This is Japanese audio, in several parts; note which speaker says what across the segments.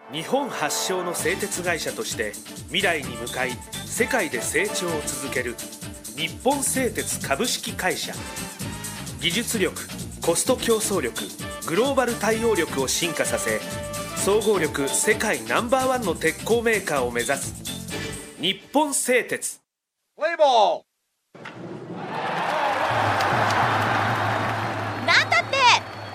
Speaker 1: 日本発祥の製鉄会社として未来に向かい世界で成長を続ける日本製鉄株式会社。技術力、コスト競争力、グローバル対応力を進化させ、総合力世界No.1の鉄鋼メーカーを目指す日本製鉄。
Speaker 2: プレイボール。
Speaker 3: なんだって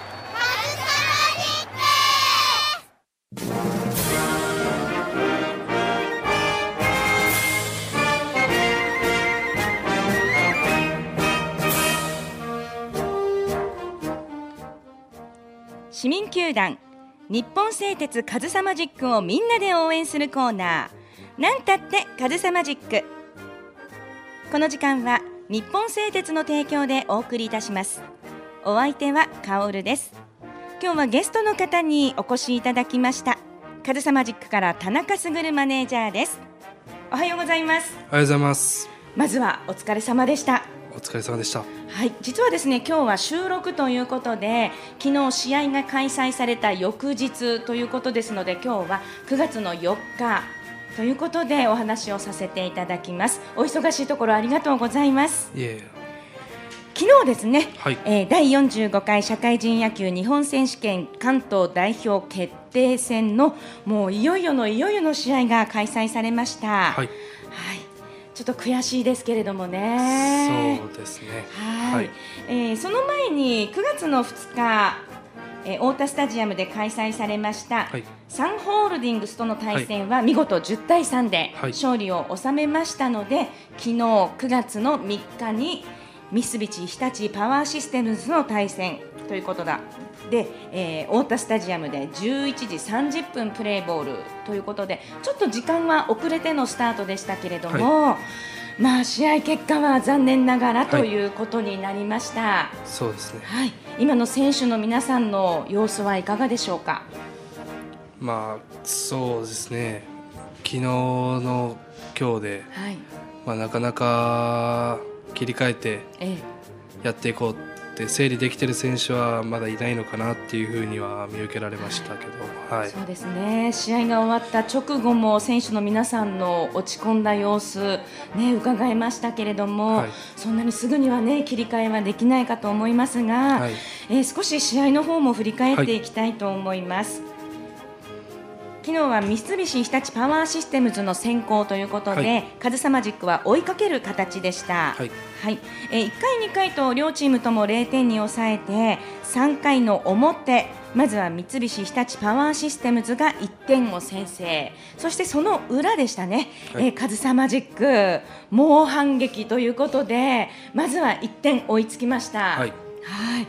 Speaker 3: 市民球団日本製鉄カズサマジックをみんなで応援するコーナー、なんたってカズサマジック。この時間は日本製鉄の提供でお送りいたします。お相手はカオルです。今日はゲストの方にお越しいただきました。カズサマジックから田中卓マネージャーです。おはようございます。
Speaker 4: おはようございます。
Speaker 3: まずはお疲れ様でした。
Speaker 4: お疲れ様でした。
Speaker 3: はい、実はですね、今日は収録ということで、昨日試合が開催された翌日ということですので、今日は9月の4日ということでお話をさせていただきます。お忙しいところありがとうございます。
Speaker 4: いえ、
Speaker 3: 昨日ですね、
Speaker 4: はい、
Speaker 3: 第45回社会人野球日本選手権関東代表決定戦のもういよいよの試合が開催されました。
Speaker 4: はい、
Speaker 3: はい、ちょっと悔しいですけれどもね。
Speaker 4: そうですね。
Speaker 3: はい、その前に9月の2日、太田スタジアムで開催されました、はい、サンホールディングスとの対戦は見事10対3で勝利を収めましたので、はい、昨日9月の3日に三菱日立パワーシステムズの対戦ということで、太田スタジアムで11時30分プレーボールということで、ちょっと時間は遅れてのスタートでしたけれども、はい、試合結果は残念ながらということになりました。はい、
Speaker 4: そうですね。
Speaker 3: はい、今の選手の皆さんの様子はいかがでしょうか。
Speaker 4: そうですね。昨日の今日で、はい、なかなか切り替えてやっていこうって整理できている選手はまだいないのかなっていうふうには見受けられましたけど、はい、
Speaker 3: そうですね。試合が終わった直後も選手の皆さんの落ち込んだ様子、伺いましたけれども、はい、そんなにすぐには、切り替えはできないかと思いますが、はい、少し試合の方も振り返っていきたいと思います。はい、昨日は三菱日立パワーシステムズの先行ということで、はい、カズサマジックは追いかける形でした。はいはい、1回2回と両チームとも0点に抑えて、3回の表、まずは三菱日立パワーシステムズが1点を先制。そしてその裏でしたね、はい、カズサマジック猛反撃ということで、まずは1点追いつきました。はいはい、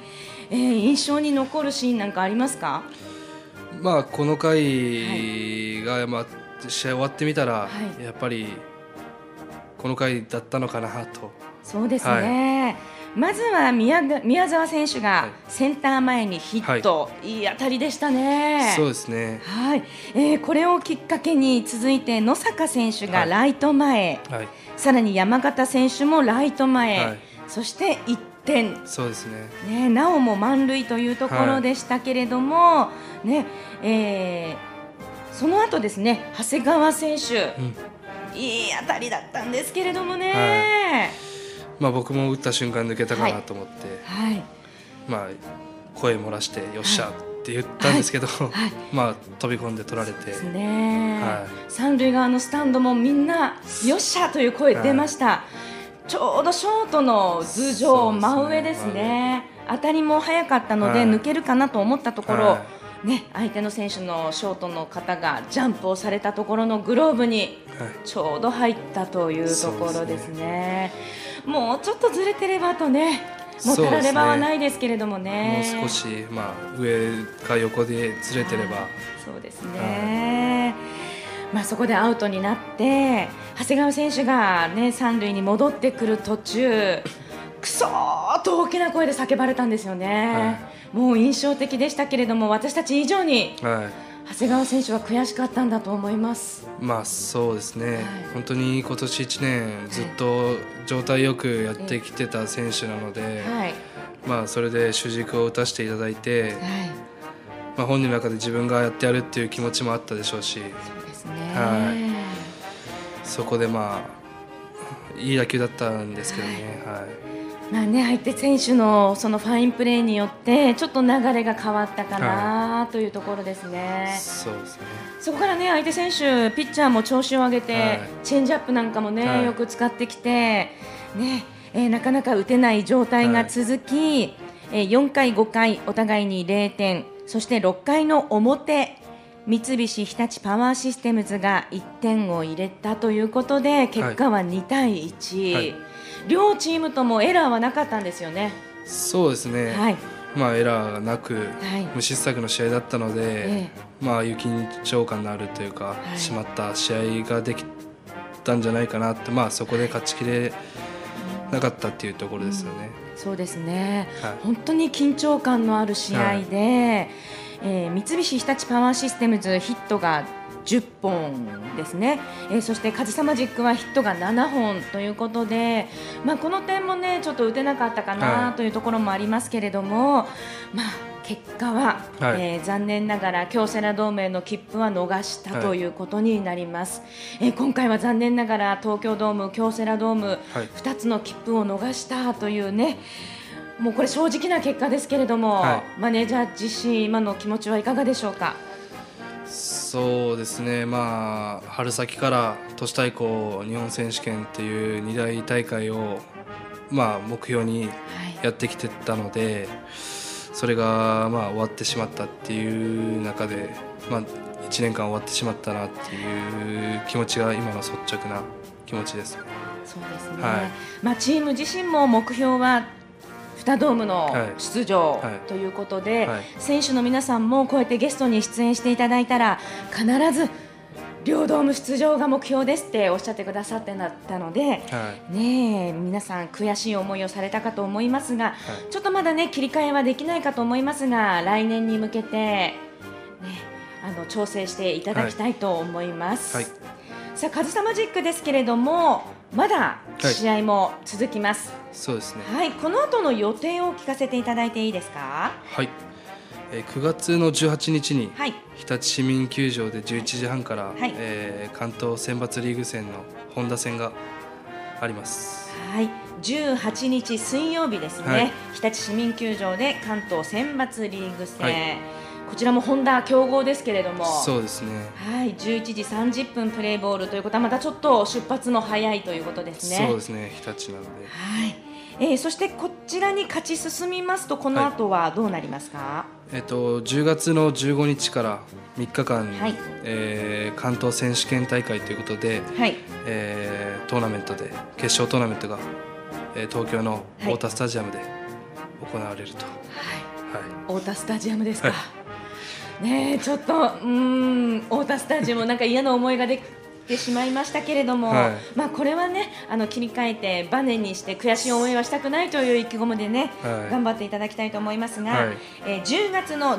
Speaker 3: 印象に残るシーンなんかありますか。
Speaker 4: この回が、試合終わってみたら、やっぱりこの回だったのかなと。
Speaker 3: そうですね、はい、まずは宮澤選手がセンター前にヒット、はい、いい当たりでしたね。
Speaker 4: そうですね、
Speaker 3: はい、これをきっかけに続いて野坂選手がライト前、はい、さらに山形選手もライト前、はい、そして1点。
Speaker 4: そうですね。
Speaker 3: なおも満塁というところでしたけれども、その後ですね、長谷川選手、いい当たりだったんですけれどもね、
Speaker 4: はい、僕も打った瞬間抜けたかなと思って、はいはい、声漏らしてよっしゃって言ったんですけど、はいはい、飛び込んで取られてですね、
Speaker 3: はい、三塁側のスタンドもみんなよっしゃという声出ました。はい、ちょうどショートの頭上真上ですね。当たりも早かったので、抜けるかなと思ったところ、相手の選手のショートの方がジャンプをされたところのグローブにちょうど入ったというところですね。もうちょっとずれてればとね、もうたらればはないですけれどもね、
Speaker 4: もう少し、上か横でずれてれば、
Speaker 3: そうですね、そこでアウトになって長谷川選手が、三塁に戻ってくる途中、クソーと大きな声で叫ばれたんですよね。もう印象的でしたけれども、私たち以上に、長谷川選手は悔しかったんだと思います。
Speaker 4: そうですね、本当に今年1年ずっと状態よくやってきてた選手なので、それで主軸を打たせていただいて、 本人の中で自分がやってやるっていう気持ちもあったでしょうし、
Speaker 3: そうですね、
Speaker 4: そこでいい野球だったんですけどね。
Speaker 3: 相手選手のそのファインプレーによってちょっと流れが変わったかなというところですね。
Speaker 4: そうですね。
Speaker 3: そこからね、相手選手ピッチャーも調子を上げて、チェンジアップなんかもね、よく使ってきて、なかなか打てない状態が続き、4回、5回お互いに0点、そして6回の表、三菱日立パワーシステムズが1点を入れたということで、結果は2対1、両チームともエラーはなかったんですよね。
Speaker 4: そうですね、エラーがなく、無失策の試合だったので、ああいう緊張感のあるというか、締まった試合ができたんじゃないかなって、そこで勝ちきれなかったっていうところですよね。
Speaker 3: そうですね、本当に緊張感のある試合で、三菱日立パワーシステムズヒットが10本ですね、そしてカズサマジックはヒットが7本ということで、この点もねちょっと打てなかったかなというところもありますけれども、結果は、残念ながら京セラドームへの切符は逃したということになります。今回は残念ながら東京ドーム、京セラドーム、2つの切符を逃したというね、もうこれ正直な結果ですけれども、マネージャー自身今の気持ちはいかがでしょうか。
Speaker 4: そうですね、春先から都市対抗日本選手権っていう2大大会を、目標にやってきてたので、それが終わってしまったっていう中で、1年間終わってしまったなっていう気持ちが今の率直な気持ちです。
Speaker 3: そうですね、チーム自身も目標は2ドームの出場ということで、選手の皆さんもこうやってゲストに出演していただいたら必ず両ドーム出場が目標ですっておっしゃってくださってたので、皆さん悔しい思いをされたかと思いますが、ちょっとまだ切り替えはできないかと思いますが、来年に向けて、調整していただきたいと思います。さあカズサマジックですけれども、まだ試合も続きます。
Speaker 4: そうですね。
Speaker 3: この後の予定を聞かせていただいていいですか。
Speaker 4: 9月の18日に日立市民球場で11時半から、関東選抜リーグ戦の本田戦があります。
Speaker 3: 18日水曜日ですね、日立市民球場で関東選抜リーグ戦、こちらも本田強豪ですけれども、
Speaker 4: そうですね、
Speaker 3: 11時30分プレーボールということはまたちょっと出発も早いということですね。
Speaker 4: そうですね、日立なの
Speaker 3: で、そしてこちらに勝ち進みますとこの後はどうなりますか。
Speaker 4: 10月の15日から3日間、関東選手権大会ということで、トーナメントで決勝トーナメントが、東京の太田スタジアムで行われると。
Speaker 3: 太田スタジアムですか。ちょっと太田スタジアムなんか嫌な思いができてしまいましたけれども、これはね切り替えてバネにして悔しい思いはしたくないという意気込みでね、頑張っていただきたいと思いますが、10月の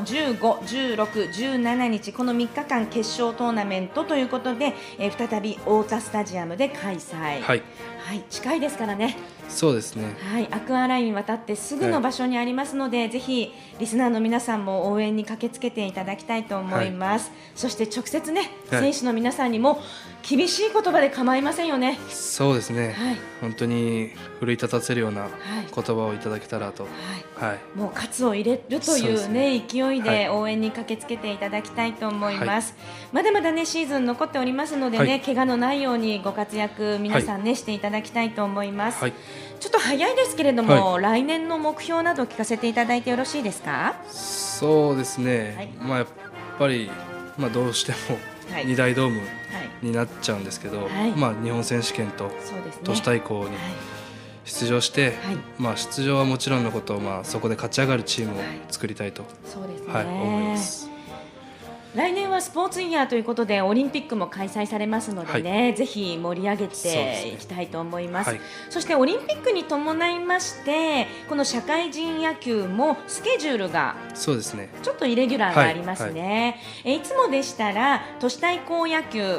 Speaker 3: 15、16、17日この3日間決勝トーナメントということで、再び太田スタジアムで開催、近いですからね。
Speaker 4: そうですね、
Speaker 3: アクアライン渡ってすぐの場所にありますので、ぜひリスナーの皆さんも応援に駆けつけていただきたいと思います。そして直接ね、選手の皆さんにも厳しい言葉で構いませんよね。
Speaker 4: そうですね、本当に奮い立たせるような言葉をいただけたらと、
Speaker 3: もう喝を入れるというね、勢いで応援に駆けつけていただきたいと思います。まだまだねシーズン残っておりますのでね、怪我のないようにご活躍皆さんね、していただきたいと思います。ちょっと早いですけれども、来年の目標など聞かせていただいてよろしいですか。
Speaker 4: そうですね、やっぱり、どうしても2大ドームになっちゃうんですけど、日本選手権と都市対抗に出場して、出場はもちろんのこと、そこで勝ち上がるチームを作りたいと、思います。
Speaker 3: 来年はスポーツイヤーということでオリンピックも開催されますのでね、ぜひ盛り上げていきたいと思います。そしてオリンピックに伴いましてこの社会人野球もスケジュールがちょっとイレギュラーがありますね。いつもでしたら都市対抗野球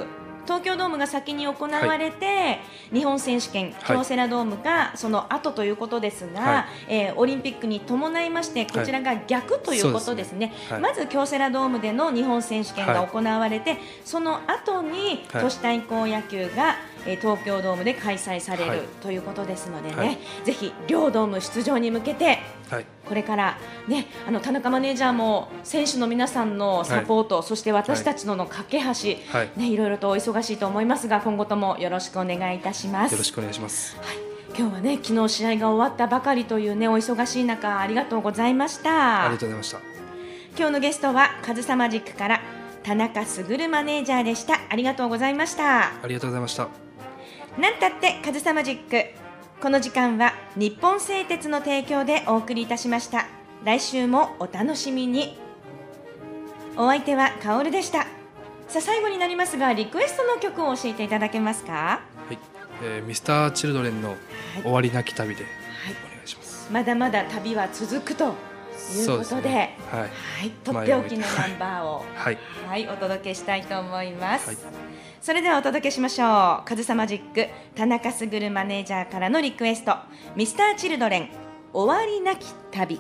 Speaker 3: 東京ドームが先に行われて、日本選手権、京セラドームがその後ということですが、オリンピックに伴いましてこちらが逆ということですね。まず京セラドームでの日本選手権が行われて、その後に都市対抗野球が東京ドームで開催されるということですのでね、ぜひ両ドーム出場に向けて、これからね、田中マネージャーも選手の皆さんのサポート、そして私たちの架け橋、いろいろとお忙しいと思いますが、今後ともよろしくお願いいたします。
Speaker 4: よろしくお願いします。
Speaker 3: 今日はね、昨日試合が終わったばかりというね、お忙しい中ありがとうございました。
Speaker 4: ありがとうございました。
Speaker 3: 今日のゲストはカズサマジックから田中卓マネージャーでした。ありがとうございました。
Speaker 4: ありがとうございました。
Speaker 3: なんたってカズサマジック、この時間は日本製鉄の提供でお送りいたしました。来週もお楽しみに。お相手はカオルでした。さあ、最後になりますが、リクエストの曲を教えていただけますか。
Speaker 4: ミスターチルドレンの終わりなき旅でお願いします。
Speaker 3: まだまだ旅は続くということで、とっておきのナンバーを、お届けしたいと思います。それではお届けしましょう。カズサマジック田中卓マネージャーからのリクエスト、ミスターチルドレン終わりなき旅。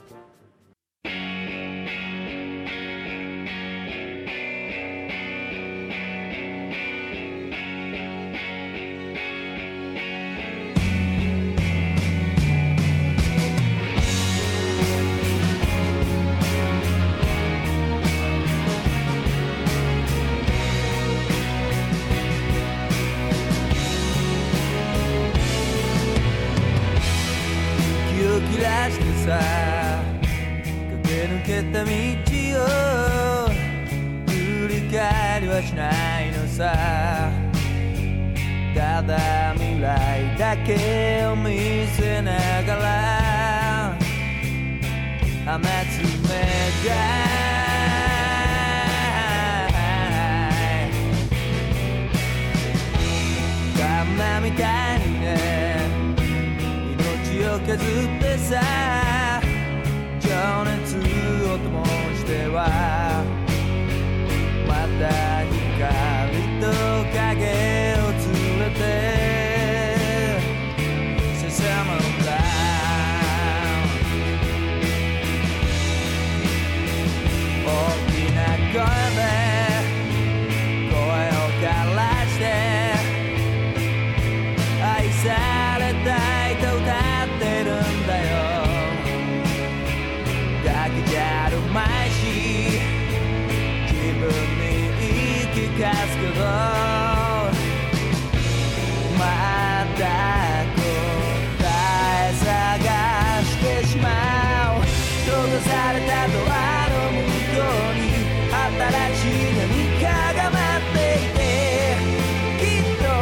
Speaker 2: 駆け抜けた道を振り返りはしないのさ。ただ未来だけを見せながら放つ願い、カンナみたいにね、命を削ってさ、情熱を灯してはまた光と影を連れて進むんだ。大きな声で声をからして愛されたいと歌ってるんだよ。だけじゃあるまいし自分に言い聞かすけど、また答え探してしまう。閉ざされたドアの向こうに新しい何かが待っていて、きっと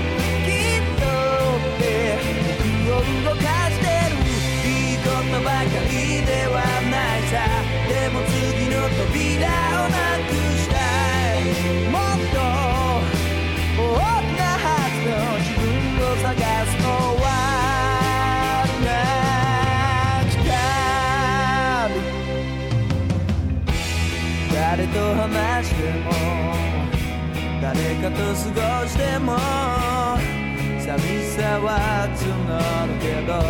Speaker 2: って僕を動かしてる。いいことばかりではないさ。でも次の扉をなくしたい。もっと大きなはずの自分を探すのはなき旅。誰と話しても誰かと過ごしても寂しさは募るけど、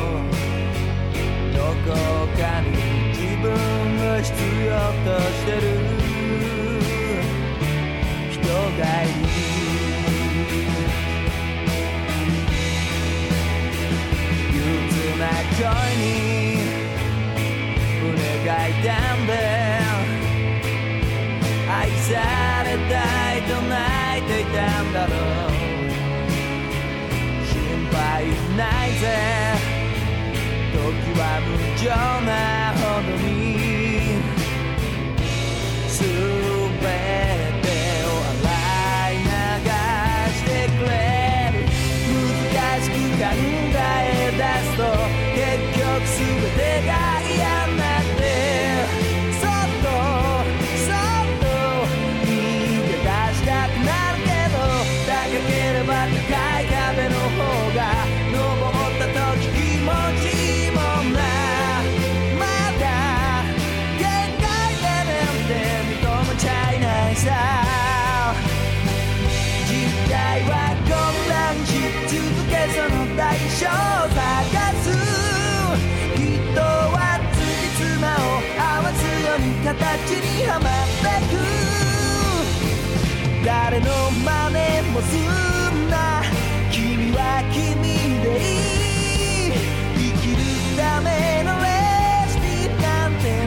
Speaker 2: どこかに自分が必要としてる人がいる。憂鬱な声に胸が痛んで愛されたいと泣いていたんだろう。心配ないぜ、時は無情なほどに全てを洗い流してくれる。難しく考え出すと結局全てが嫌になってそっと逃げ出したくなるけど、高ければ高い壁の方が登った時気持ちいいもんな。まだ限界でなんて認めちゃいないさ。 にはまってく誰の真似もすんな君は君でいい生きるためのレシピなんて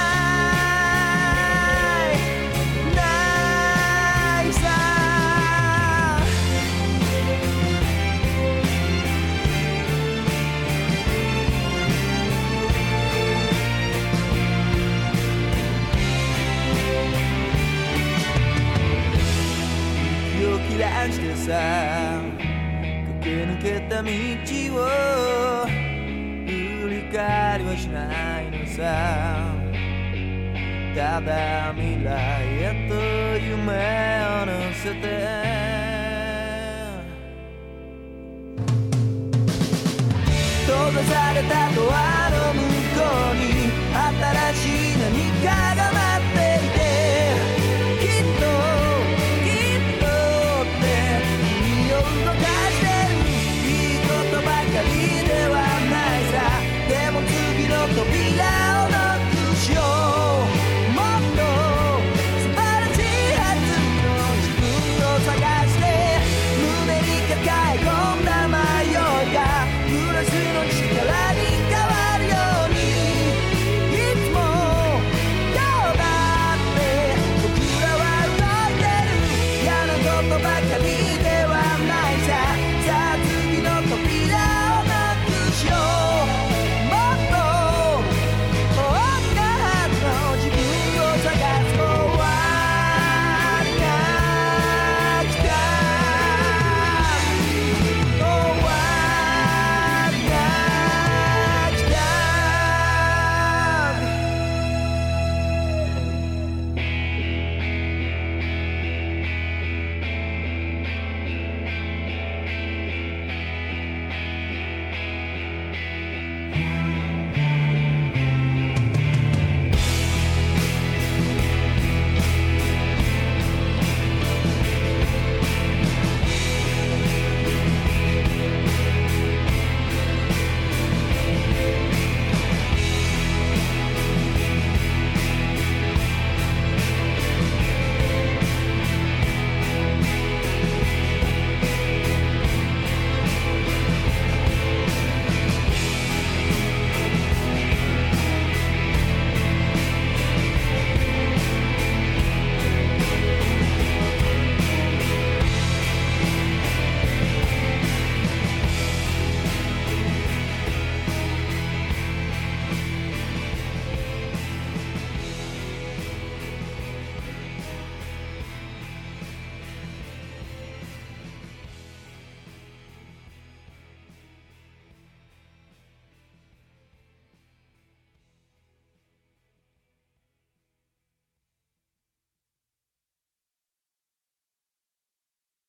Speaker 2: ないさ息を切らしてさ駆け抜けた道を振り返りはしないのさただ未来へと夢